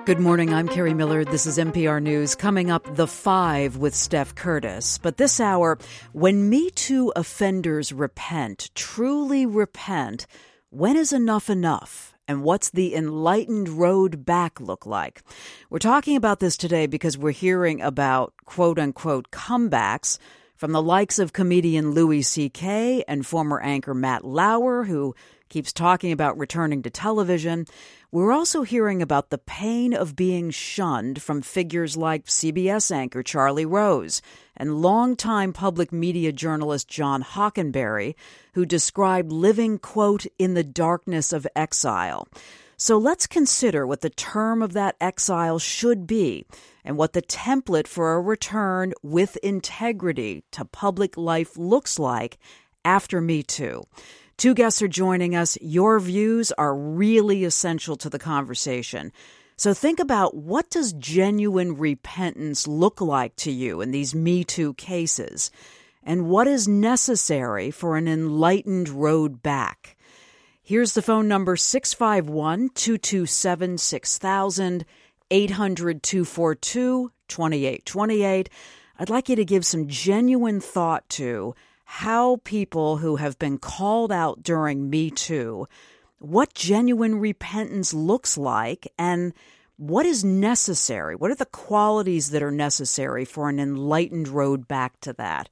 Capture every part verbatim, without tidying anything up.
Good morning, I'm Carrie Miller. This is N P R News. Coming up, The Five with Steph Curtis. But this hour, when Me Too offenders repent, truly repent, when is enough enough? And what's the enlightened road back look like? We're talking about this today because we're hearing about quote-unquote comebacks from the likes of comedian Louis C K and former anchor Matt Lauer, who keeps talking about returning to television. We're also hearing about the pain of being shunned from figures like C B S anchor Charlie Rose and longtime public media journalist John Hockenberry, who described living, quote, in the darkness of exile. So let's consider what the term of that exile should be and what the template for a return with integrity to public life looks like after Me Too. Two guests are joining us. Your views are really essential to the conversation. So think about, what does genuine repentance look like to you in these Me Too cases? And what is necessary for an enlightened road back? Here's the phone number, six five one, two two seven, six thousand, eight hundred, two four two, two eight two eight. I'd like you to give some genuine thought to how people who have been called out during Me Too, what genuine repentance looks like, and what is necessary. What are the qualities that are necessary for an enlightened road back to that?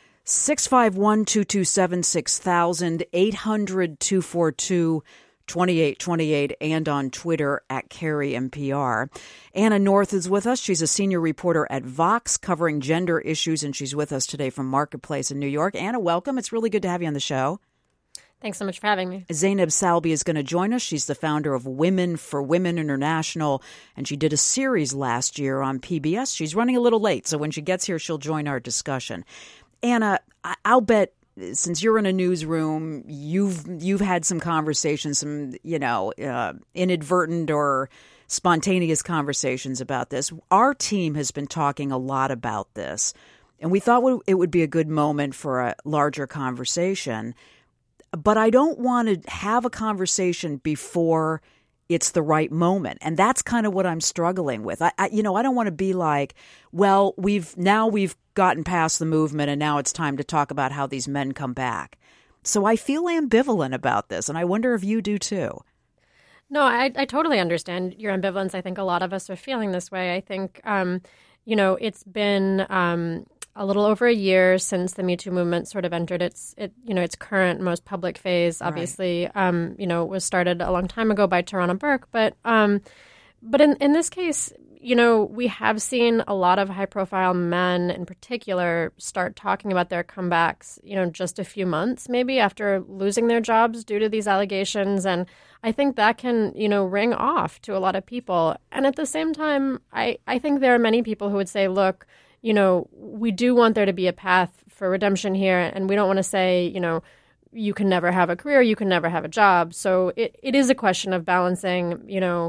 six five one, two two seven, six thousand, eight hundred, two four two, two eight two eight, and on Twitter at Carrie N P R. Anna North is with us. She's a senior reporter at Vox covering gender issues, and she's with us today from Marketplace in New York. Anna, welcome. It's really good to have you on the show. Thanks so much for having me. Zainab Salbi is going to join us. She's the founder of Women for Women International, and she did a series last year on P B S. She's running a little late, so when she gets here, she'll join our discussion. Anna, I- I'll bet, since you're in a newsroom, you've you've had some conversations, some, you know, uh, inadvertent or spontaneous conversations about this. Our team has been talking a lot about this, and we thought it would be a good moment for a larger conversation. But I don't want to have a conversation before it's the right moment. And that's kind of what I'm struggling with. I, I you know, I don't want to be like, well, we've now we've gotten past the movement and now it's time to talk about how these men come back. So I feel ambivalent about this, and I wonder if you do too. No, I, I totally understand your ambivalence. I think a lot of us are feeling this way. I think, um, you know, it's been um, a little over a year since the Me Too movement sort of entered its, it, you know, its current most public phase. Obviously, right. um, you know, it was started a long time ago by Tarana Burke. But um, but in, in this case, you know, we have seen a lot of high-profile men in particular start talking about their comebacks, you know, just a few months maybe after losing their jobs due to these allegations. And I think that can, you know, ring off to a lot of people. And at the same time, I, I think there are many people who would say, look, you know, we do want there to be a path for redemption here. And we don't want to say, you know, you can never have a career, you can never have a job. So it, it is a question of balancing, you know,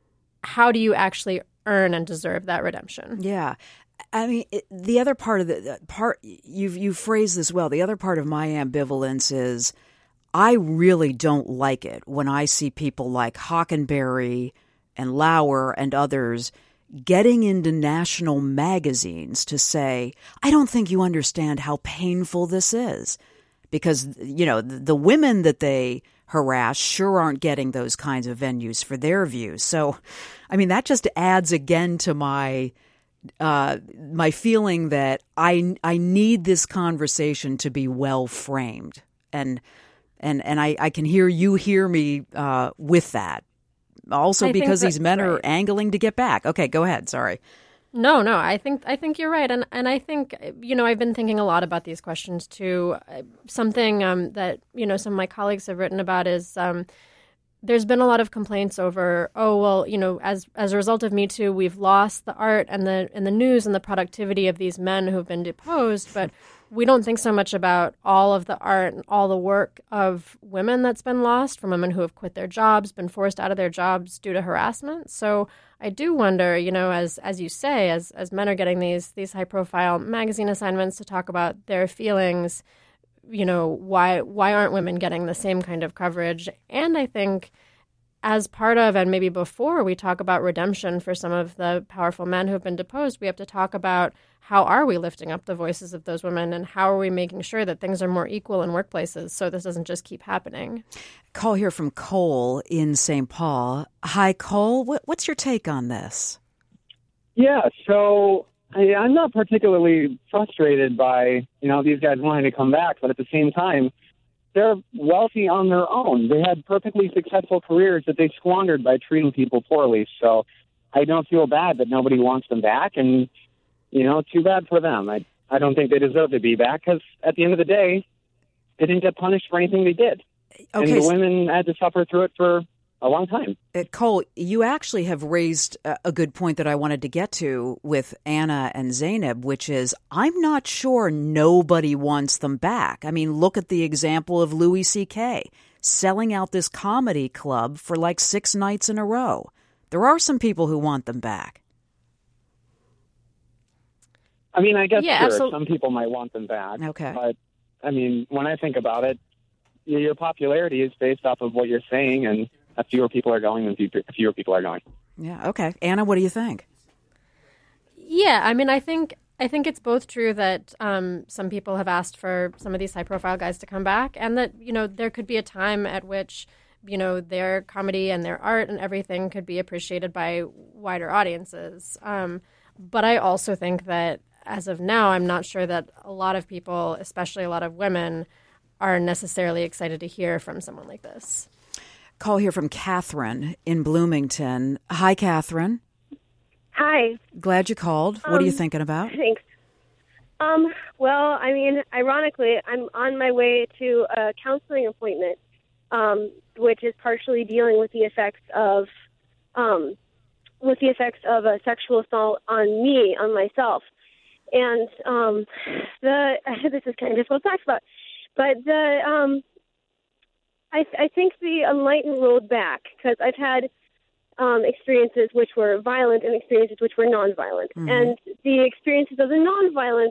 how do you actually earn and deserve that redemption? Yeah. I mean, it, the other part of the, the part, you've, you've phrased this well, the other part of my ambivalence is I really don't like it when I see people like Hockenberry and Lauer and others getting into national magazines to say, I don't think you understand how painful this is. Because, you know, the, the women that they harass sure aren't getting those kinds of venues for their views. So, I mean, that just adds again to my uh, my feeling that I I need this conversation to be well framed, and and and I, I can hear you hear me uh, with that. Also, I because these men right. are angling to get back. Okay, go ahead. Sorry. No, no, I think I think you're right, and and I think, you know, I've been thinking a lot about these questions too. Something um, that, you know, some of my colleagues have written about is um, there's been a lot of complaints over, oh well, you know, as as a result of Me Too, we've lost the art and the and the news and the productivity of these men who've been deposed, but we don't think so much about all of the art and all the work of women that's been lost, from women who have quit their jobs, been forced out of their jobs due to harassment. So I do wonder, you know, as as you say, as as men are getting these these high profile magazine assignments to talk about their feelings, you know, why why aren't women getting the same kind of coverage? And I think as part of, and maybe before we talk about redemption for some of the powerful men who have been deposed, we have to talk about how are we lifting up the voices of those women and how are we making sure that things are more equal in workplaces so this doesn't just keep happening. Call here from Cole in Saint Paul. Hi, Cole. What's your take on this? Yeah, so I, I'm not particularly frustrated by, you know, these guys wanting to come back, but at the same time, they're wealthy on their own. They had perfectly successful careers that they squandered by treating people poorly. So I don't feel bad that nobody wants them back. And, you know, too bad for them. I, I don't think they deserve to be back because at the end of the day, they didn't get punished for anything they did. Okay. And the women had to suffer through it for a long time. Uh, Cole, you actually have raised a, a good point that I wanted to get to with Anna and Zainab, which is I'm not sure nobody wants them back. I mean, look at the example of Louis C K selling out this comedy club for like six nights in a row. There are some people who want them back. I mean, I guess yeah, sure, absolutely. Some people might want them back. Okay. But, I mean, when I think about it, your popularity is based off of what you're saying, and fewer people are going than fewer people are going. Yeah, okay. Anna, what do you think? Yeah, I mean, I think I think it's both true that um, some people have asked for some of these high-profile guys to come back, and that, you know, there could be a time at which, you know, their comedy and their art and everything could be appreciated by wider audiences. Um, but I also think that as of now, I'm not sure that a lot of people, especially a lot of women, are necessarily excited to hear from someone like this. Call here from Catherine in Bloomington. Hi, Catherine. Hi. Glad you called. What um, are you thinking about? Thanks. Um, well, I mean, ironically, I'm on my way to a counseling appointment, um, which is partially dealing with the effects of, um, with the effects of a sexual assault on me, on myself. And um, the this is kind of difficult to talk about, but the um, I, I think the enlightened road back because I've had um, experiences which were violent and experiences which were nonviolent, mm-hmm. and the experiences of the nonviolent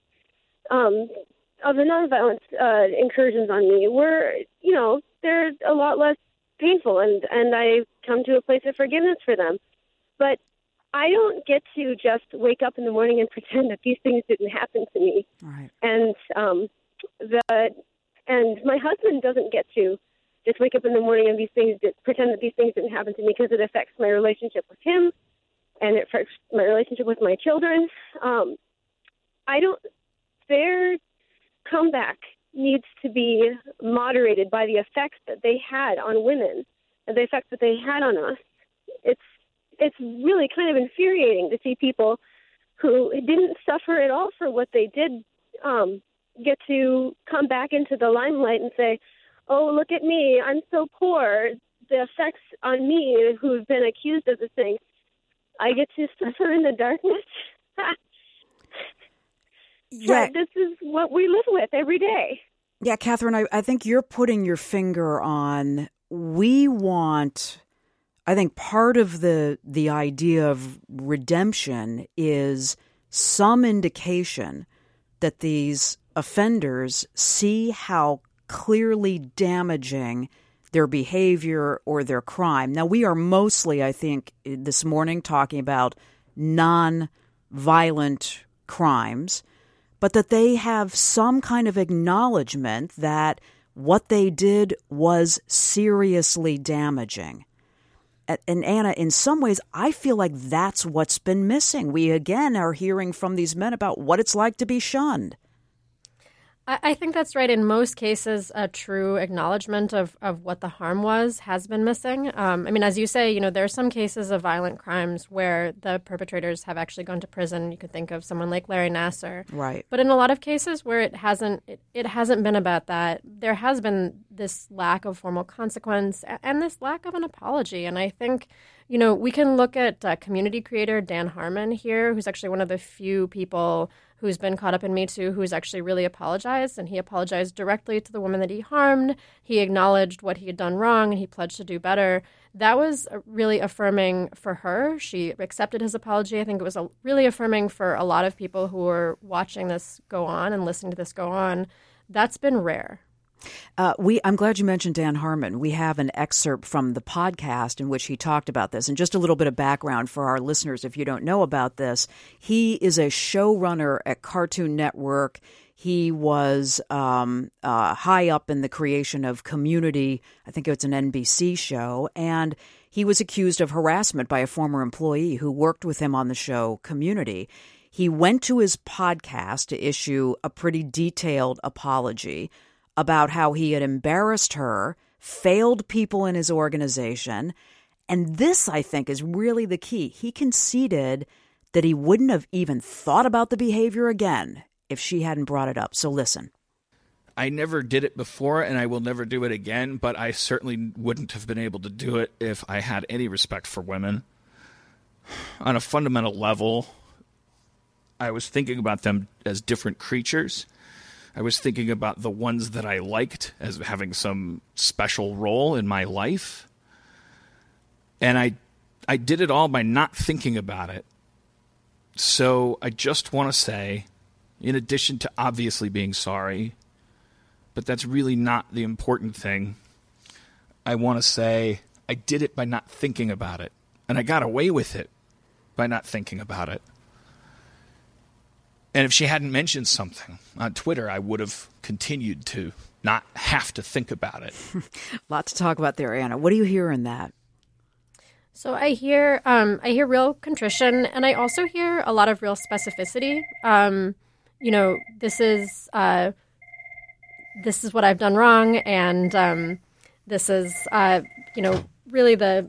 um, of the nonviolent uh, incursions on me were, you know, they're a lot less painful, and and I come to a place of forgiveness for them, but I don't get to just wake up in the morning and pretend that these things didn't happen to me. Right. And um, the and my husband doesn't get to just wake up in the morning and these things pretend that these things didn't happen to me because it affects my relationship with him and it affects my relationship with my children. Um, I don't. Their comeback needs to be moderated by the effects that they had on women and the effects that they had on us. It's It's really kind of infuriating to see people who didn't suffer at all for what they did um, get to come back into the limelight and say, oh, look at me, I'm so poor. The effects on me who've been accused of this thing, I get to suffer in the darkness. Yeah. This is what we live with every day. Yeah, Catherine, I, I think you're putting your finger on, we want... I think part of the the idea of redemption is some indication that these offenders see how clearly damaging their behavior or their crime. Now, we are mostly, I think, this morning talking about non-violent crimes, but that they have some kind of acknowledgement that what they did was seriously damaging. And Anna, in some ways, I feel like that's what's been missing. We, again, are hearing from these men about what it's like to be shunned. I think that's right. In most cases, a true acknowledgement of, of what the harm was has been missing. Um, I mean, as you say, you know, there are some cases of violent crimes where the perpetrators have actually gone to prison. You could think of someone like Larry Nassar. Right. But in a lot of cases where it hasn't, it, it hasn't been about that, there has been this lack of formal consequence and this lack of an apology. And I think, you know, we can look at uh, community creator Dan Harmon here, who's actually one of the few people who's been caught up in Me Too, who's actually really apologized, and he apologized directly to the woman that he harmed. He acknowledged what he had done wrong, and he pledged to do better. That was really affirming for her. She accepted his apology. I think it was a, really affirming for a lot of people who were watching this go on and listening to this go on. That's been rare. Uh, we, I'm glad you mentioned Dan Harmon. We have an excerpt from the podcast in which he talked about this. And just a little bit of background for our listeners, if you don't know about this, he is a showrunner at Cartoon Network. He was um, uh, high up in the creation of Community. I think it's an N B C show. And he was accused of harassment by a former employee who worked with him on the show Community. He went to his podcast to issue a pretty detailed apology about how he had embarrassed her, failed people in his organization. And this, I think, is really the key. He conceded that he wouldn't have even thought about the behavior again if she hadn't brought it up. So listen. I never did it before, and I will never do it again, but I certainly wouldn't have been able to do it if I had any respect for women. On a fundamental level, I was thinking about them as different creatures. I was thinking about the ones that I liked as having some special role in my life. And I I did it all by not thinking about it. So I just want to say, in addition to obviously being sorry, but that's really not the important thing, I want to say I did it by not thinking about it. And I got away with it by not thinking about it. And if she hadn't mentioned something on Twitter, I would have continued to not have to think about it. A lot to talk about there, Anna. What do you hear in that? So I hear um, I hear real contrition, and I also hear a lot of real specificity. Um, you know, this is uh, this is what I've done wrong, and um, this is uh, you know really the.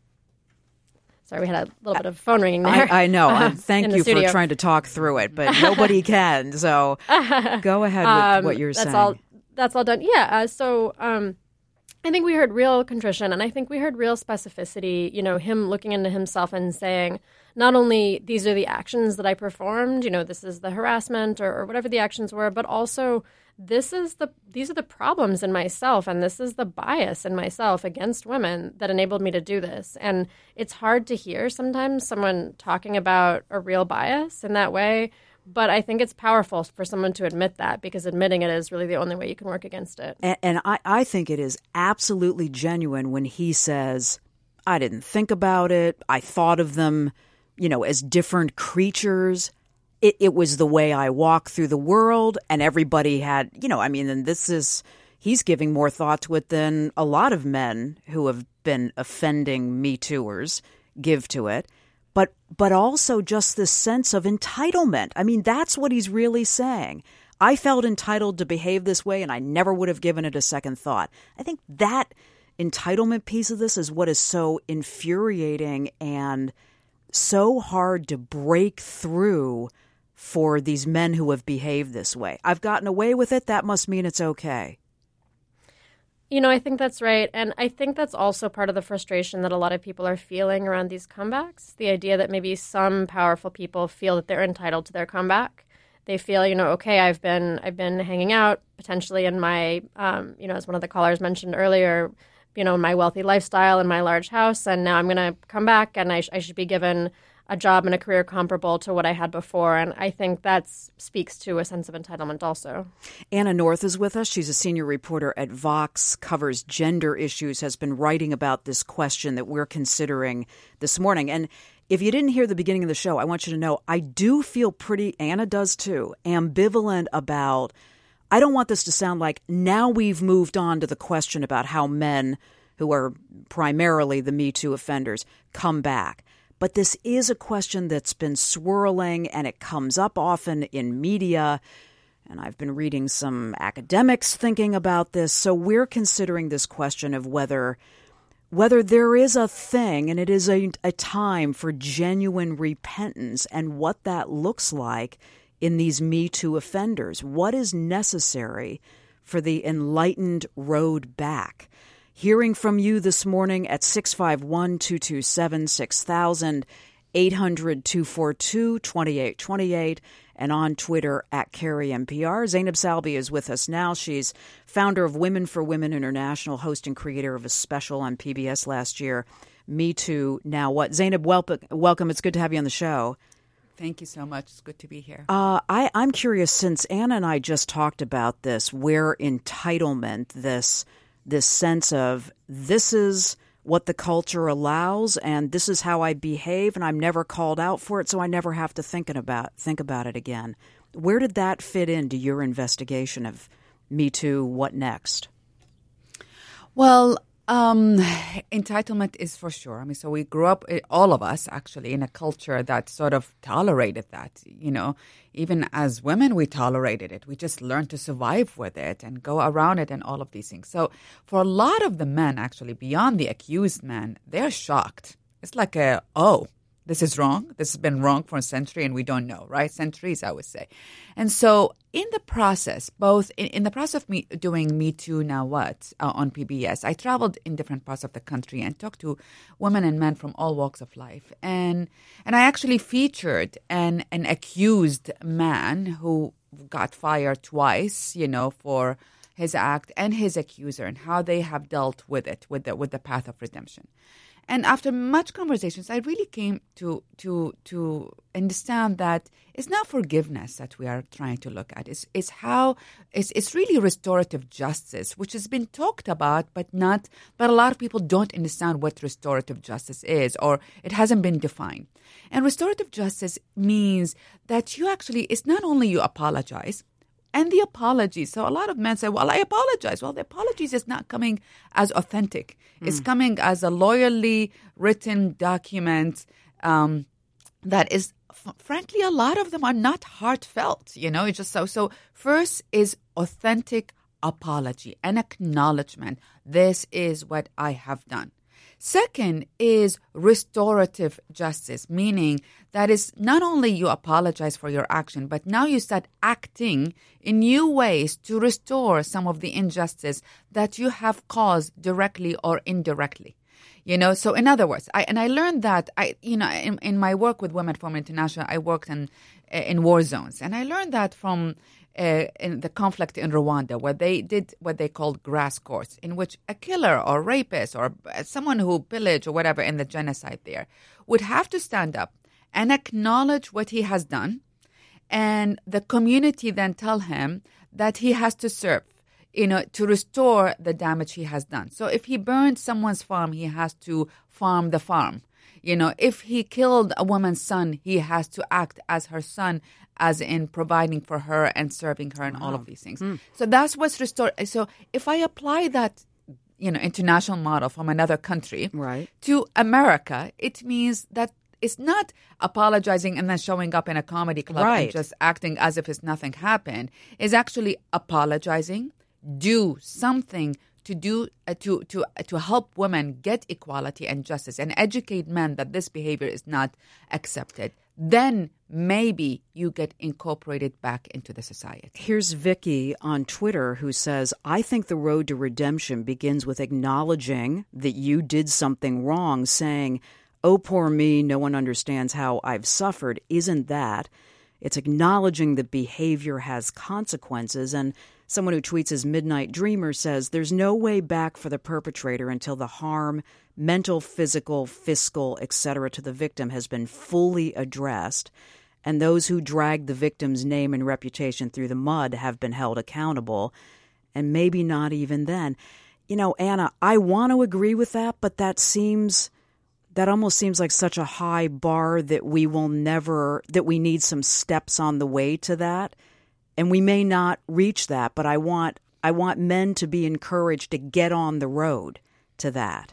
Sorry, we had a little bit of phone ringing there. I, I know. Uh, Thank you studio. for trying to talk through it, but nobody can. So go ahead with um, what you're that's saying. All, that's all done. Yeah. Uh, so um, I think we heard real contrition, and I think we heard real specificity, you know, him looking into himself and saying, not only these are the actions that I performed, you know, this is the harassment or, or whatever the actions were, but also this is the these are the problems in myself, and this is the bias in myself against women that enabled me to do this. And it's hard to hear sometimes someone talking about a real bias in that way, but I think it's powerful for someone to admit that, because admitting it is really the only way you can work against it. And, and I, I think it is absolutely genuine when he says, I didn't think about it. I thought of them, you know, as different creatures. It, it was the way I walk through the world, and everybody had, you know, I mean, and this is, he's giving more thought to it than a lot of men who have been offending Me Tooers give to it. But but also just this sense of entitlement. I mean, that's what he's really saying. I felt entitled to behave this way, and I never would have given it a second thought. I think that entitlement piece of this is what is so infuriating and so hard to break through for these men who have behaved this way. I've gotten away with it. That must mean it's okay. You know, I think that's right. And I think that's also part of the frustration that a lot of people are feeling around these comebacks. The idea that maybe some powerful people feel that they're entitled to their comeback. They feel, you know, okay, I've been I've been hanging out potentially in my, um, you know, as one of the callers mentioned earlier, you know, my wealthy lifestyle in my large house. And now I'm going to come back and I, sh- I should be given a job and a career comparable to what I had before. And I think that speaks to a sense of entitlement also. Anna North is with us. She's a senior reporter at Vox, covers gender issues, has been writing about this question that we're considering this morning. And if you didn't hear the beginning of the show, I want you to know I do feel pretty, Anna does too, ambivalent about, I don't want this to sound like now we've moved on to the question about how men, who are primarily the Me Too offenders, come back. But this is a question that's been swirling, and it comes up often in media. And I've been reading some academics thinking about this. So we're considering this question of whether whether there is a thing, and it is a, a time for genuine repentance, and what that looks like in these Me Too offenders. What is necessary for the enlightened road back? Hearing from you this morning at six five one, two two seven, six thousand, eight hundred, two four two, two eight two eight, and on Twitter at Carrie N P R. Zainab Salbi is with us now. She's founder of Women for Women International, host and creator of a special on P B S last year, Me Too, Now What? Zainab, welcome. Welcome. It's good to have you on the show. Thank you so much. It's good to be here. Uh, I, I'm curious, since Anna and I just talked about this, where entitlement, this this sense of this is what the culture allows and this is how I behave and I'm never called out for it, so I never have to think about think about it again. Where did that fit into your investigation of Me Too? What next? Well, um, entitlement is for sure. I mean, so we grew up, all of us actually, in a culture that sort of tolerated that. You know, even as women, we tolerated it. We just learned to survive with it and go around it and all of these things. So for a lot of the men, actually, beyond the accused men, they're shocked. It's like a, oh, this is wrong. This has been wrong for a century and we don't know, right? Centuries, I would say. And so in the process, both in, in the process of me doing Me Too Now What uh, on P B S, I traveled in different parts of the country and talked to women and men from all walks of life. And and I actually featured an, an accused man who got fired twice, you know, for his act, and his accuser, and how they have dealt with it, with the, with the path of redemption. And after much conversations, I really came to to to understand that it's not forgiveness that we are trying to look at. It's, it's how it's, it's really restorative justice, which has been talked about, but not. But a lot of people don't understand what restorative justice is, or it hasn't been defined. And restorative justice means that you actually, it's not only you apologize. And the apology. So a lot of men say, well, I apologize. Well, the apologies is not coming as authentic. Mm. It's coming as a lawyerly written document um, that is, f- frankly, a lot of them are not heartfelt. You know, it's just so. So first is authentic apology, an acknowledgement. This is what I have done. Second is restorative justice, meaning that is not only you apologize for your action, but now you start acting in new ways to restore some of the injustice that you have caused directly or indirectly. You know, so in other words, I and I learned that I, you know, in, in my work with Women Forum International, I worked in in war zones, and I learned that from uh, in the conflict in Rwanda, where they did what they called grass courts, in which a killer or rapist or someone who pillaged or whatever in the genocide there would have to stand up and acknowledge what he has done, and the community then tell him that he has to serve, you know, to restore the damage he has done. So if he burned someone's farm, he has to farm the farm. You know, if he killed a woman's son, he has to act as her son, as in providing for her and serving her and wow. all of these things. Mm. So that's what's restored. So if I apply that, you know, international model from another country right. to America, it means that it's not apologizing and then showing up in a comedy club right. and just acting as if it's nothing happened. It's actually apologizing, do something to do uh, to to uh, to help women get equality and justice, and educate men that this behavior is not accepted. Then maybe you get incorporated back into the society. Here's Vicky on Twitter who says, I think the road to redemption begins with acknowledging that you did something wrong, saying, oh, poor me, no one understands how I've suffered. Isn't that? It's acknowledging that behavior has consequences. And someone who tweets as Midnight Dreamer says, there's no way back for the perpetrator until the harm, mental, physical, fiscal, et cetera, to the victim has been fully addressed. And those who dragged the victim's name and reputation through the mud have been held accountable. And maybe not even then. You know, Anna, I want to agree with that, but that seems... That almost seems like such a high bar that we will never, that we need some steps on the way to that. And we may not reach that, but I want I want men to be encouraged to get on the road to that.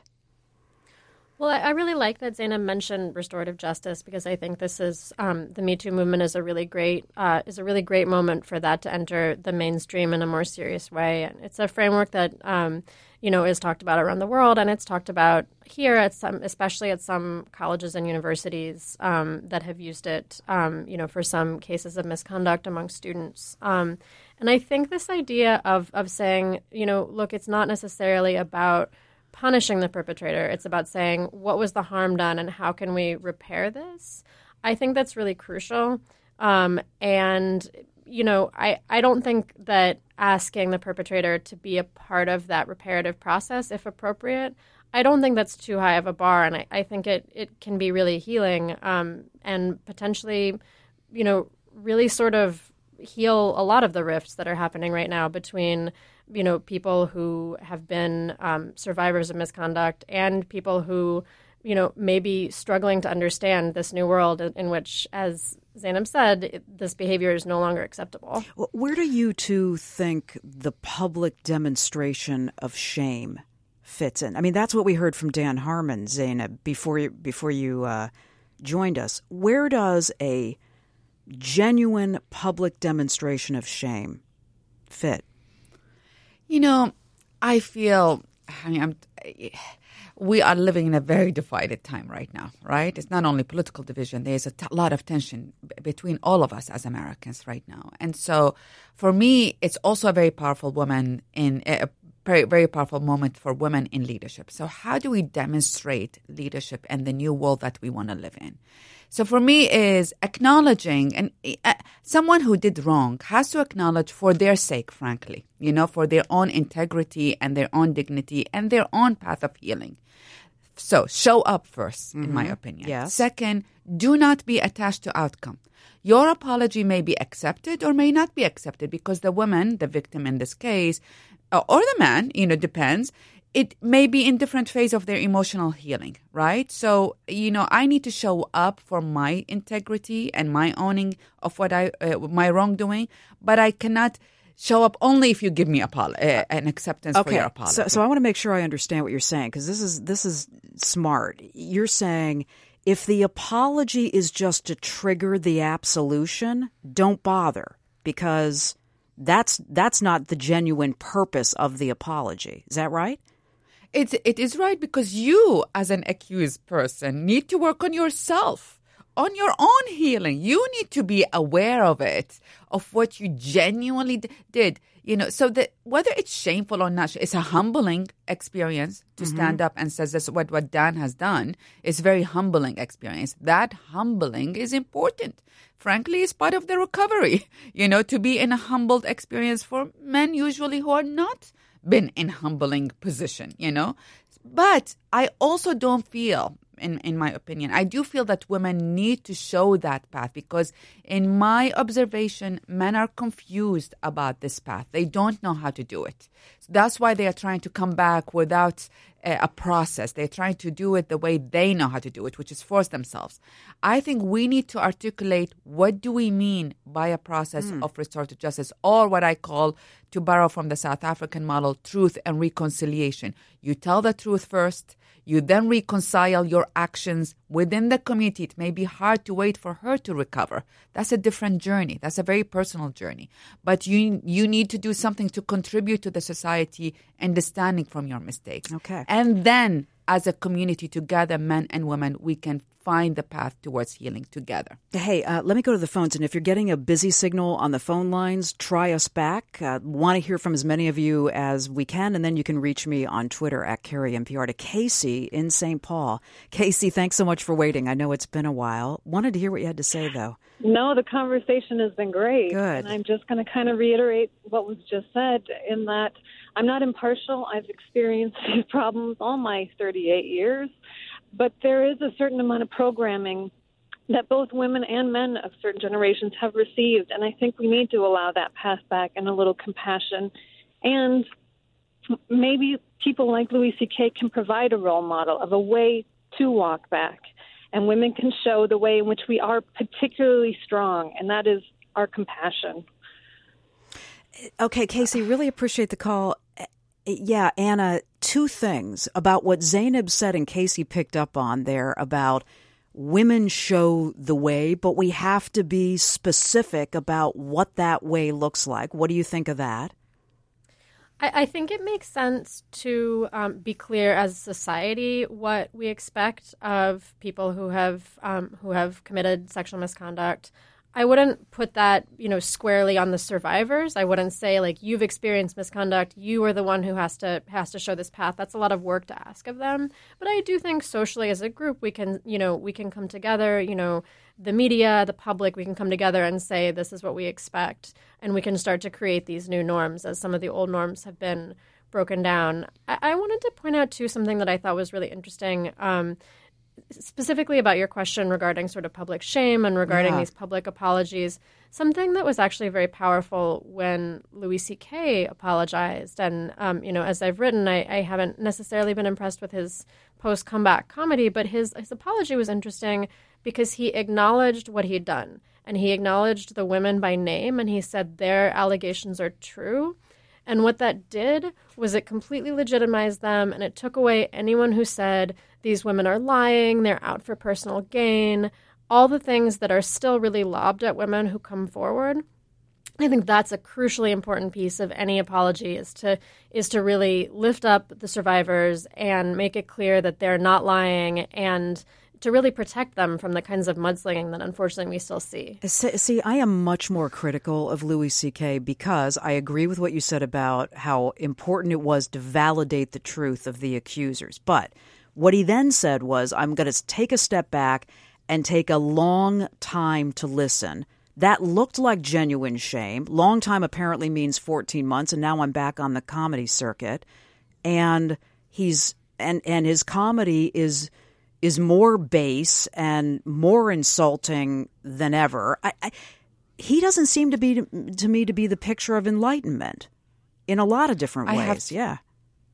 Well, I really like that Zainab mentioned restorative justice, because I think this is um, the Me Too movement is a really great uh, is a really great moment for that to enter the mainstream in a more serious way. And it's a framework that um, you know is talked about around the world, and it's talked about here at some, especially at some colleges and universities um, that have used it, um, you know, for some cases of misconduct among students. Um, and I think this idea of of saying, you know, look, it's not necessarily about punishing the perpetrator. It's about saying, what was the harm done and how can we repair this? I think that's really crucial. Um, and, you know, I, I don't think that asking the perpetrator to be a part of that reparative process, if appropriate, I don't think that's too high of a bar, and I, I think it, it can be really healing um, and potentially, you know, really sort of heal a lot of the rifts that are happening right now between, you know, people who have been um, survivors of misconduct and people who, you know, may be struggling to understand this new world in, in which, as Zainab said, it, this behavior is no longer acceptable. Where do you two think the public demonstration of shame fits in? I mean, that's what we heard from Dan Harmon, Zainab, before you, before you uh, joined us. Where does a genuine public demonstration of shame fit? You know, I feel I mean, I'm, we are living in a very divided time right now, right? It's not only political division. There's a t- lot of tension b- between all of us as Americans right now. And so for me, it's also a very powerful woman in a very, very powerful moment for women in leadership. So how do we demonstrate leadership and the new world that we want to live in? So for me is acknowledging, and uh, someone who did wrong has to acknowledge for their sake, frankly, you know, for their own integrity and their own dignity and their own path of healing. So show up first, mm-hmm. in my opinion. Yes. Second, do not be attached to outcome. Your apology may be accepted or may not be accepted because the woman, the victim in this case, uh, or the man, you know, depends. It may be in different phase of their emotional healing, right? So, you know, I need to show up for my integrity and my owning of what I, uh, my wrongdoing, but I cannot show up only if you give me apolo- uh, an acceptance okay. for your apology. So, so I want to make sure I understand what you're saying, because this is this is smart. You're saying if the apology is just to trigger the absolution, don't bother, because that's that's not the genuine purpose of the apology. Is that right? It, it is right, because you, as an accused person, need to work on yourself, on your own healing. You need to be aware of it, of what you genuinely d- did. You know, so that whether it's shameful or not, it's a humbling experience to mm-hmm. stand up and says this what what Dan has done is very humbling experience. That humbling is important. Frankly, it's part of the recovery. You know, to be in a humbled experience for men usually who are not been in humbling position, you know. But I also don't feel, in, in my opinion, I do feel that women need to show that path, because in my observation, men are confused about this path. They don't know how to do it. So that's why they are trying to come back without a, a process. They're trying to do it the way they know how to do it, which is force themselves. I think we need to articulate what do we mean by a process mm. of restorative justice, or what I call, to borrow from the South African model, truth and reconciliation. You tell the truth first. You then reconcile your actions within the community. It may be hard to wait for her to recover. That's a different journey. That's a very personal journey. But you you need to do something to contribute to the society, understanding from your mistakes. Okay. And then, as a community together, men and women, we can find the path towards healing together. Hey, uh, let me go to the phones. And if you're getting a busy signal on the phone lines, try us back. Uh, want to hear from as many of you as we can. And then you can reach me on Twitter at Carrie N P R. To Casey in Saint Paul. Casey, thanks so much for waiting. I know it's been a while. Wanted to hear what you had to say, though. No, the conversation has been great. Good. And I'm just going to kind of reiterate what was just said, in that I'm not impartial. I've experienced these problems all my thirty-eight years. But there is a certain amount of programming that both women and men of certain generations have received. And I think we need to allow that path back and a little compassion. And maybe people like Louis C K can provide a role model of a way to walk back. And women can show the way in which we are particularly strong, and that is our compassion. Okay, Casey, really appreciate the call. Yeah, Anna, two things about what Zainab said and Casey picked up on there about women show the way, but we have to be specific about what that way looks like. What do you think of that? I, I think it makes sense to um, be clear as a society what we expect of people who have um, who have committed sexual misconduct. I wouldn't put that, you know, squarely on the survivors. I wouldn't say, like, you've experienced misconduct, you are the one who has to has to show this path. That's a lot of work to ask of them. But I do think socially as a group we can, you know, we can come together, you know, the media, the public, we can come together and say this is what we expect. And we can start to create these new norms, as some of the old norms have been broken down. I, I wanted to point out, too, something that I thought was really interesting, um, specifically about your question regarding sort of public shame and regarding Yeah. these public apologies. Something that was actually very powerful when Louis C K apologized. And, um, you know, as I've written, I, I haven't necessarily been impressed with his post-comeback comedy, but his, his apology was interesting because he acknowledged what he'd done. And he acknowledged the women by name, and he said their allegations are true. And what that did was it completely legitimized them, and it took away anyone who said these women are lying, they're out for personal gain, all the things that are still really lobbed at women who come forward. I think that's a crucially important piece of any apology is to is to really lift up the survivors and make it clear that they're not lying and to really protect them from the kinds of mudslinging that unfortunately we still see. See, I am much more critical of Louis C K because I agree with what you said about how important it was to validate the truth of the accusers. But what he then said was, I'm going to take a step back and take a long time to listen. That looked like genuine shame. Long time apparently means fourteen months, and now I'm back on the comedy circuit. And he's and and his comedy is is more base and more insulting than ever. I, I, he doesn't seem to be to, to me to be the picture of enlightenment in a lot of different I ways. have to- yeah.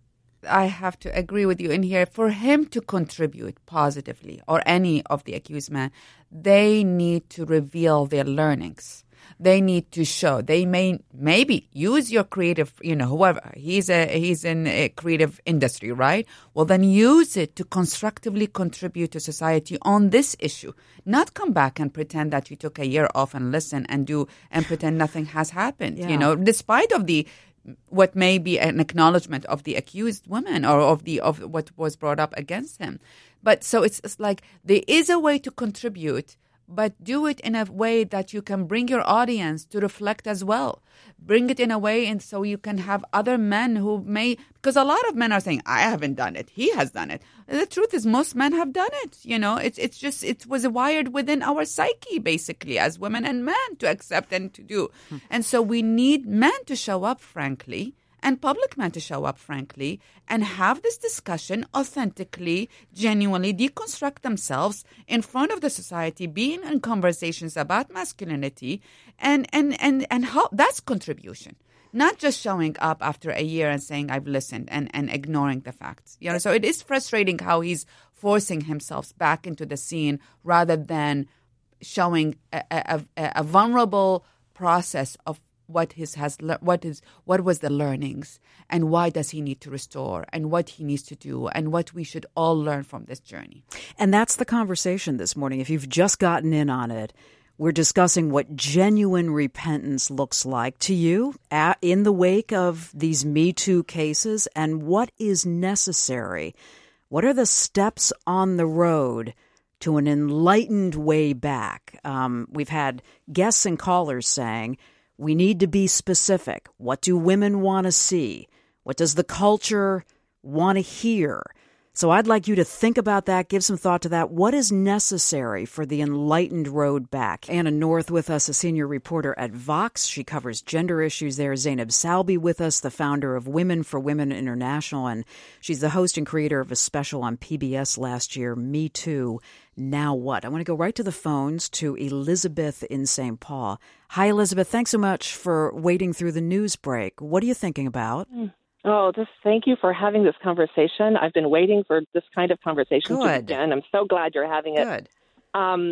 I have to agree with you in here. For him to contribute positively, or any of the accused men, they need to reveal their learnings. They need to show. They may maybe use your creative, you know, whoever he's a he's in a creative industry, right? Well, then use it to constructively contribute to society on this issue. Not come back and pretend that you took a year off and listen and do and pretend nothing has happened. Yeah. You know, despite of the what may be an acknowledgement of the accused woman or of the of what was brought up against him. But so it's, it's like there is a way to contribute, but do it in a way that you can bring your audience to reflect as well. Bring it in a way and so you can have other men who may, because a lot of men are saying, I haven't done it. He has done it. The truth is most men have done it. You know, it's it's just, it was wired within our psyche, basically, as women and men to accept and to do. Hmm. And so we need men to show up, frankly, and public men to show up, frankly, and have this discussion authentically, genuinely, deconstruct themselves in front of the society, being in conversations about masculinity, and and and, and how that's contribution. Not just showing up after a year and saying, I've listened, and, and ignoring the facts. You know, so it is frustrating how he's forcing himself back into the scene rather than showing a, a, a, a vulnerable process of what his has le- what is what was the learnings and why does he need to restore and what he needs to do and what we should all learn from this journey. And that's the conversation this morning. If you've just gotten in on it, we're discussing what genuine repentance looks like to you at, in the wake of these Me Too cases, and what is necessary. What are the steps on the road to an enlightened way back? Um, we've had guests and callers saying, we need to be specific. What do women want to see? What does the culture want to hear? So I'd like you to think about that, give some thought to that. What is necessary for the enlightened road back? Anna North with us, a senior reporter at Vox. She covers gender issues there. Zainab Salbi with us, the founder of Women for Women International, and she's the host and creator of a special on P B S last year, Me Too, Now What? I want to go right to the phones to Elizabeth in Saint Paul. Hi, Elizabeth. Thanks so much for waiting through the news break. What are you thinking about? Mm. Oh, just thank you for having this conversation. I've been waiting for this kind of conversation Good. to begin. I'm so glad you're having it. Good. Um,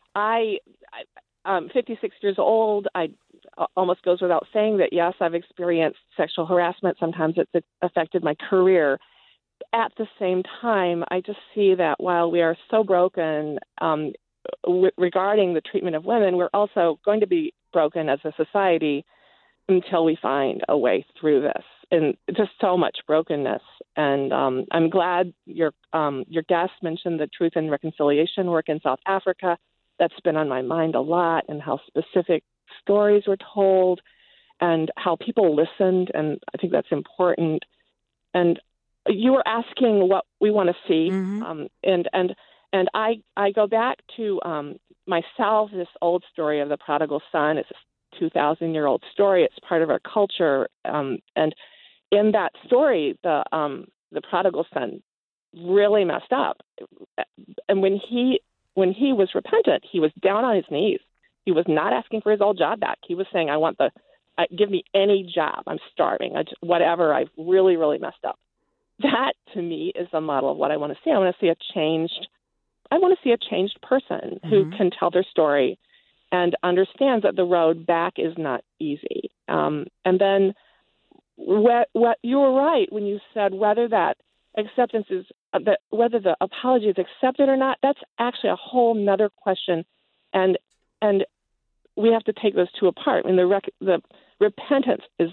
I, I, I'm fifty-six years old. I uh, almost goes without saying that, yes, I've experienced sexual harassment. Sometimes it's affected my career. At the same time, I just see that while we are so broken um, w- regarding the treatment of women, we're also going to be broken as a society until we find a way through this. And just so much brokenness. And um, I'm glad your um, your guest mentioned the Truth and Reconciliation work in South Africa. That's been on my mind a lot, and how specific stories were told and how people listened. And I think that's important. And you were asking what we want to see. Mm-hmm. Um, and and and I, I go back to um, myself, this old story of the prodigal son. It's a two thousand year old story. It's part of our culture. Um, and in that story, the um, the prodigal son really messed up. And when he when he was repentant, he was down on his knees. He was not asking for his old job back. He was saying, I want the, I, give me any job. I'm starving. I just, whatever. I've really, really messed up. That, to me, is a model of what I want to see. I want to see a changed, I want to see a changed person mm-hmm. who can tell their story and understands that the road back is not easy. Um, and then what, what you were right when you said whether that acceptance is, uh, that whether the apology is accepted or not, that's actually a whole nother question. And, and, we have to take those two apart. I mean, the, rec- the repentance is,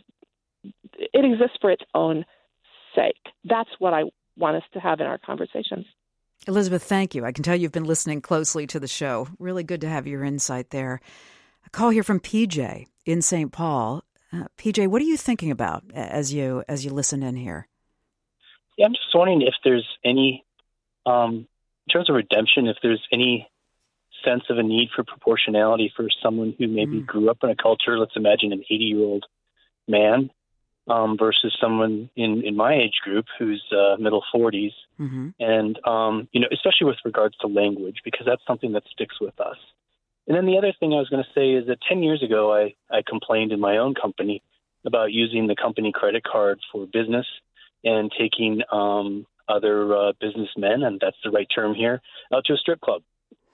it exists for its own sake. That's what I want us to have in our conversations. Elizabeth, thank you. I can tell you've been listening closely to the show. Really good to have your insight there. A call here from P J in Saint Paul. Uh, P J, what are you thinking about as you as you listen in here? Yeah, I'm just wondering if there's any, um, in terms of redemption, if there's any sense of a need for proportionality for someone who maybe mm. grew up in a culture, let's imagine an eighty-year-old man, um, versus someone in, in my age group who's uh, middle forties. Mm-hmm. And, um, you know, especially with regards to language, because that's something that sticks with us. And then the other thing I was going to say is that ten years ago, I, I complained in my own company about using the company credit card for business and taking um, other uh, businessmen, and that's the right term here, out to a strip club.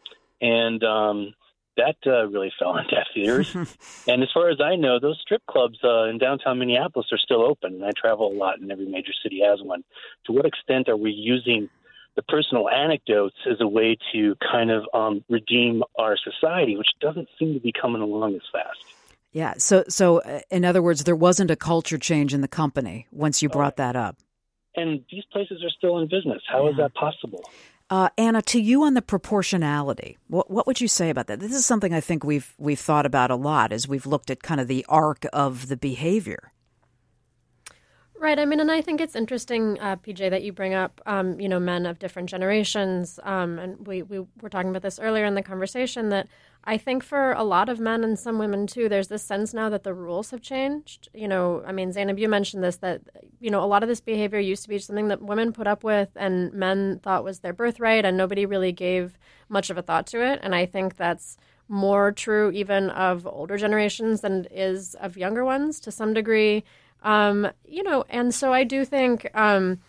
And um, that uh, really fell on deaf ears. And as far as I know, those strip clubs uh, in downtown Minneapolis are still open. And I travel a lot, and every major city has one. To what extent are we using the personal anecdotes as a way to kind of um, redeem our society, which doesn't seem to be coming along as fast? Yeah. So, so uh, in other words, there wasn't a culture change in the company once you brought that up. And these places are still in business. How yeah. is that possible? Uh, Anna, to you on the proportionality, what, what would you say about that? This is something I think we've we've thought about a lot as we've looked at kind of the arc of the behavior. Right. I mean, and I think it's interesting, uh, P J, that you bring up, um, you know, men of different generations. Um, and we, we were talking about this earlier in the conversation, that I think for a lot of men and some women, too, there's this sense now that the rules have changed. You know, I mean, Zainab, you mentioned this, that, you know, a lot of this behavior used to be something that women put up with and men thought was their birthright, and nobody really gave much of a thought to it. And I think that's more true even of older generations than it is of younger ones to some degree. Um, you know, and so I do think, um,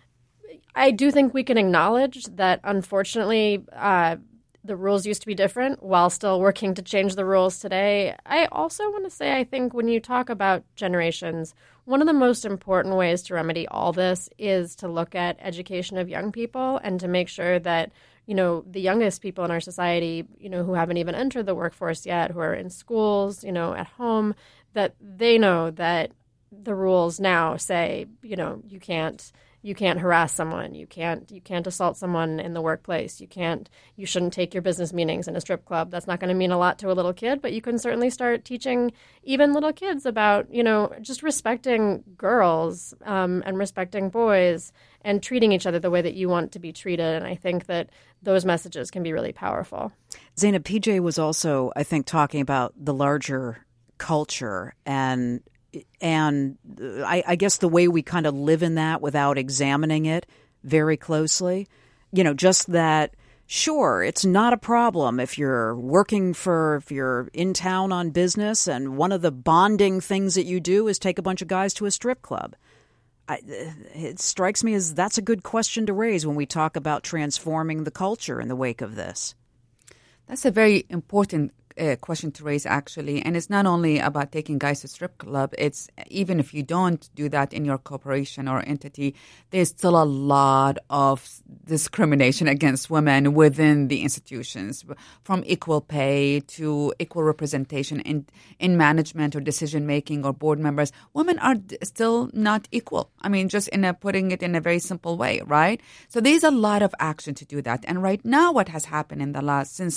I do think we can acknowledge that, unfortunately, uh, the rules used to be different while still working to change the rules today. I also want to say, I think when you talk about generations, one of the most important ways to remedy all this is to look at education of young people and to make sure that, you know, the youngest people in our society, you know, who haven't even entered the workforce yet, who are in schools, you know, at home, that they know that the rules now say, you know, you can't you can't harass someone, you can't you can't assault someone in the workplace, you can't you shouldn't take your business meetings in a strip club. That's not going to mean a lot to a little kid, but you can certainly start teaching even little kids about, you know, just respecting girls um, and respecting boys and treating each other the way that you want to be treated. And I think that those messages can be really powerful. Zainab, P J was also, I think, talking about the larger culture and And I, I guess the way we kind of live in that without examining it very closely, you know, just that, sure, it's not a problem if you're working for, if you're in town on business and one of the bonding things that you do is take a bunch of guys to a strip club. I, it strikes me as that's a good question to raise when we talk about transforming the culture in the wake of this. That's a very important Uh, question to raise, actually. And it's not only about taking guys to strip club. It's even if you don't do that in your corporation or entity, there's still a lot of discrimination against women within the institutions, from equal pay to equal representation in, in management or decision making or board members. Women are d- still not equal. I mean, just in a, putting it in a very simple way, right? So there's a lot of action to do that. And right now, what has happened in the last, since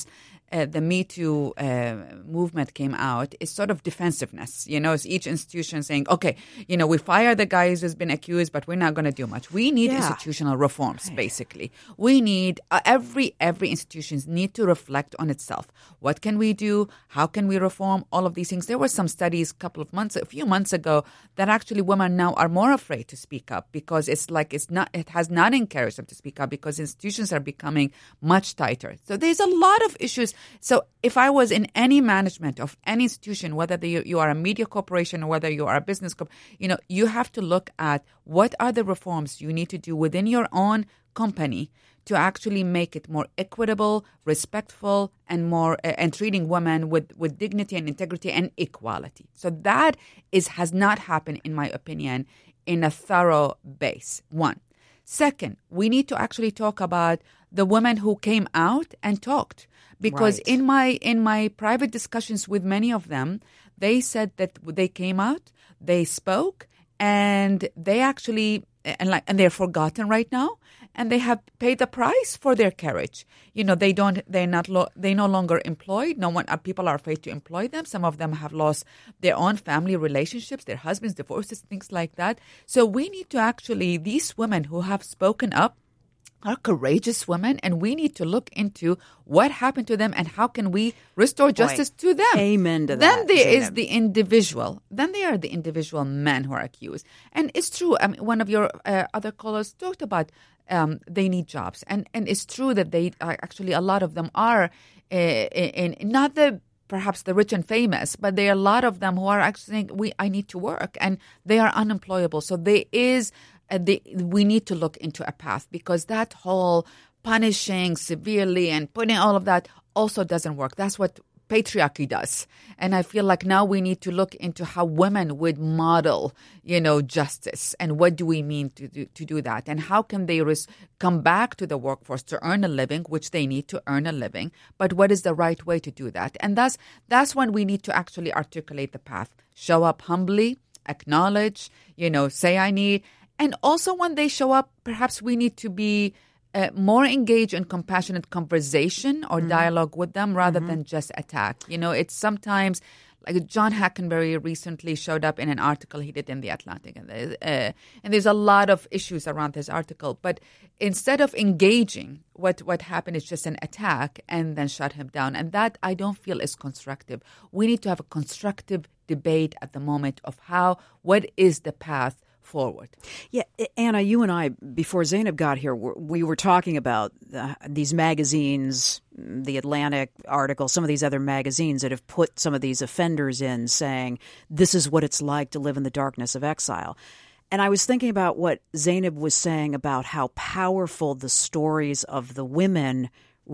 uh, the Me Too uh, movement came out is sort of defensiveness. You know, it's each institution saying, okay, you know, we fire the guy who's been accused, but we're not going to do much. We need Yeah. institutional reforms, basically. We need, uh, every every institutions need to reflect on itself. What can we do? How can we reform? All of these things. There were some studies a couple of months, a few months ago, that actually women now are more afraid to speak up because it's like it's not, it has not encouraged them to speak up because institutions are becoming much tighter. So there's a lot of issues. So if I was in any management of any institution, whether the, you are a media corporation or whether you are a business corp, you know, you have to look at what are the reforms you need to do within your own company to actually make it more equitable, respectful, and more uh, and treating women with, with dignity and integrity and equality. So that is has not happened, in my opinion, in a thorough base. One. Second, we need to actually talk about the women who came out and talked. Because Right. in my in my private discussions with many of them, they said that they came out, they spoke, and they actually and like and they're forgotten right now, and they have paid the price for their courage. You know, they don't they're not lo- they no longer employed. No one uh, people are afraid to employ them. Some of them have lost their own family relationships, their husbands, divorces, things like that. So we need to actually these women who have spoken up are courageous women, and we need to look into what happened to them and how can we restore justice to them. Amen to Then that, there is Zainab. the individual. Then there are the individual men who are accused. And it's true. I mean, one of your uh, other callers talked about um, they need jobs. And, and it's true that they are actually, a lot of them are uh, in, in not the perhaps the rich and famous, but there are a lot of them who are actually saying, we, I need to work, and they are unemployable. So there is Uh, the, we need to look into a path, because that whole punishing severely and putting all of that also doesn't work. That's what patriarchy does. And I feel like now we need to look into how women would model, you know, justice, and what do we mean to do, to do that, and how can they res- come back to the workforce to earn a living, which they need to earn a living, but what is the right way to do that? And that's that's when we need to actually articulate the path. Show up humbly, acknowledge, you know, say I need. And also when they show up, perhaps we need to be uh, more engaged in compassionate conversation or mm-hmm. dialogue with them rather mm-hmm. than just attack. You know, it's sometimes, like John Hackenberry recently showed up in an article he did in The Atlantic. And, uh, and there's a lot of issues around this article. But instead of engaging, what, what happened is just an attack and then shut him down. And that I don't feel is constructive. We need to have a constructive debate at the moment of how, what is the path forward. Yeah, Anna, you and I, before Zainab got here, we were talking about uh, these magazines, the Atlantic article, some of these other magazines that have put some of these offenders in saying, this is what it's like to live in the darkness of exile. And I was thinking about what Zainab was saying about how powerful the stories of the women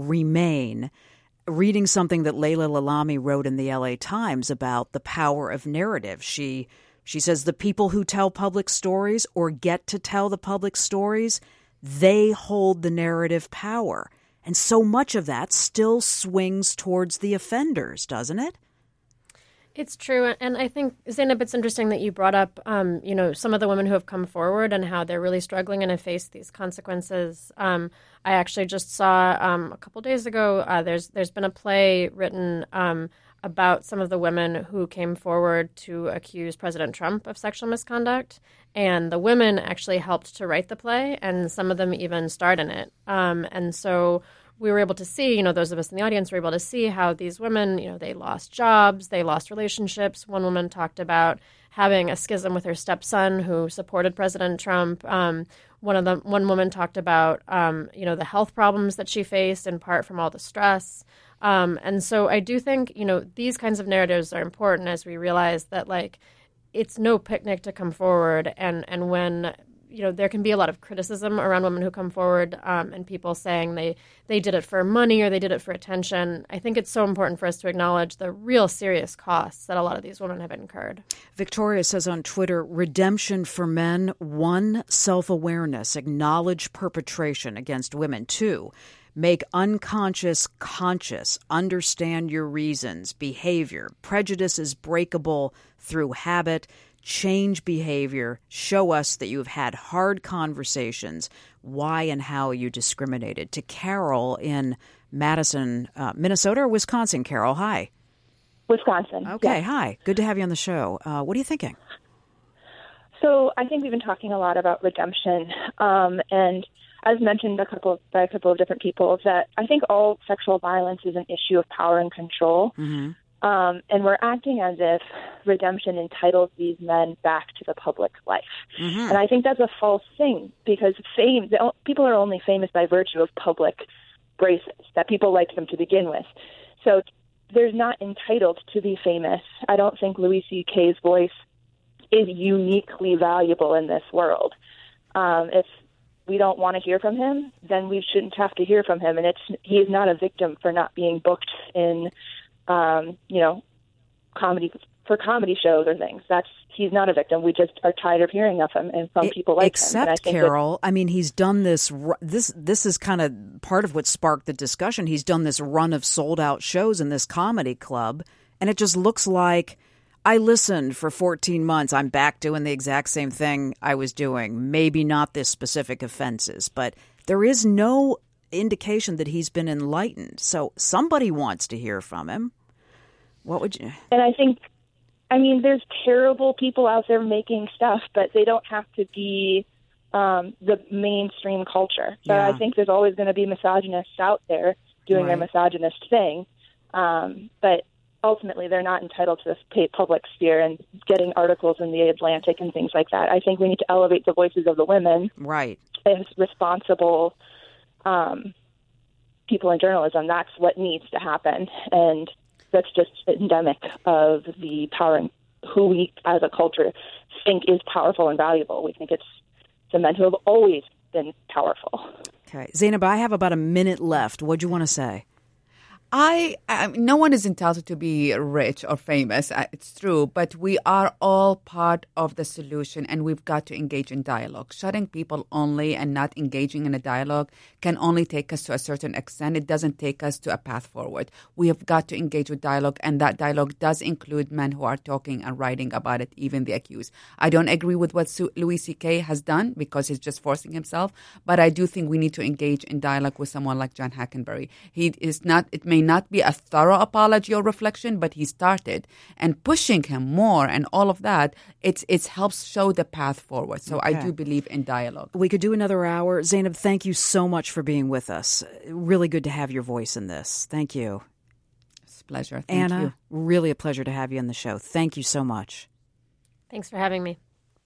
remain. Reading something that Layla Lalami wrote in the L A Times about the power of narrative. She She says the people who tell public stories or get to tell the public stories, they hold the narrative power. And so much of that still swings towards the offenders, doesn't it? It's true. And I think, Zainab, it's interesting that you brought up, um, you know, some of the women who have come forward and how they're really struggling and have faced these consequences. Um, I actually just saw um, a couple days ago, uh, there's there's been a play written um about some of the women who came forward to accuse President Trump of sexual misconduct. And the women actually helped to write the play, and some of them even starred in it. Um, and so we were able to see, you know, those of us in the audience were able to see how these women, you know, they lost jobs, they lost relationships. One woman talked about having a schism with her stepson who supported President Trump. Um, one of them, one woman talked about, um, you know, the health problems that she faced in part from all the stress. Um, and so I do think, you know, these kinds of narratives are important as we realize that, like, it's no picnic to come forward. And, and when, you know, there can be a lot of criticism around women who come forward um, and people saying they, they did it for money or they did it for attention. I think it's so important for us to acknowledge the real serious costs that a lot of these women have incurred. Victoria says on Twitter, redemption for men, one, self-awareness, acknowledge perpetration against women. Two, make unconscious conscious, understand your reasons, behavior. Prejudice is breakable through habit. change behavior, show us that you have had hard conversations, why and how you discriminated. To Carol in Madison, uh, Minnesota or Wisconsin. Carol, hi. Wisconsin. Okay, yes. Hi. Good to have you on the show. Uh, what are you thinking? So I think we've been talking a lot about redemption, um, and as mentioned a couple by a couple of different people, that I think all sexual violence is an issue of power and control. Mm-hmm. Um, and we're acting as if redemption entitles these men back to the public life. Mm-hmm. And I think that's a false thing, because fame, the, people are only famous by virtue of public graces, that people like them to begin with. So they're not entitled to be famous. I don't think Louis C K's voice is uniquely valuable in this world. Um, if we don't want to hear from him, then we shouldn't have to hear from him. And it's he is not a victim for not being booked in Um, you know, comedy for comedy shows or things. That's he's not a victim. We just are tired of hearing of him and from people like Except, him. Except Carol, I mean, he's done this. This this is kind of part of what sparked the discussion. He's done this run of sold out shows in this comedy club, and it just looks like I listened for fourteen months. I'm back doing the exact same thing I was doing. Maybe not this specific offenses, but there is no indication that he's been enlightened. So somebody wants to hear from him. What would you? And I think, I mean, there's terrible people out there making stuff, but they don't have to be um, the mainstream culture. So Yeah. I think there's always going to be misogynists out there doing Right. their misogynist thing. Um, but ultimately, they're not entitled to this public sphere and getting articles in the Atlantic and things like that. I think we need to elevate the voices of the women. Right. As responsible um, people in journalism. That's what needs to happen. And that's just endemic of the power and who we as a culture think is powerful and valuable. We think it's the men who have always been powerful. Okay. Zainab, I have about a minute left. What do you want to say? I, I no one is entitled to be rich or famous. uh, It's true, but we are all part of the solution, and we've got to engage in dialogue. Shutting people only and not engaging in a dialogue can only take us to a certain extent. It doesn't take us to a path forward. We have got to engage with dialogue, and that dialogue does include men who are talking and writing about it, even the accused. I don't agree with what Su- Louis C K has done because he's just forcing himself, but I do think we need to engage in dialogue with someone like John Hackenberry. He is not. It may not be a thorough apology or reflection, but he started, and pushing him more and all of that, it's it's helps show the path forward. So Okay. I do believe in dialogue. We could do another hour. Zainab, thank you so much for being with us. Really good to have your voice in this. Thank you. It's a pleasure. Thank Anna, you. really a pleasure to have you on the show. Thank you so much. Thanks for having me.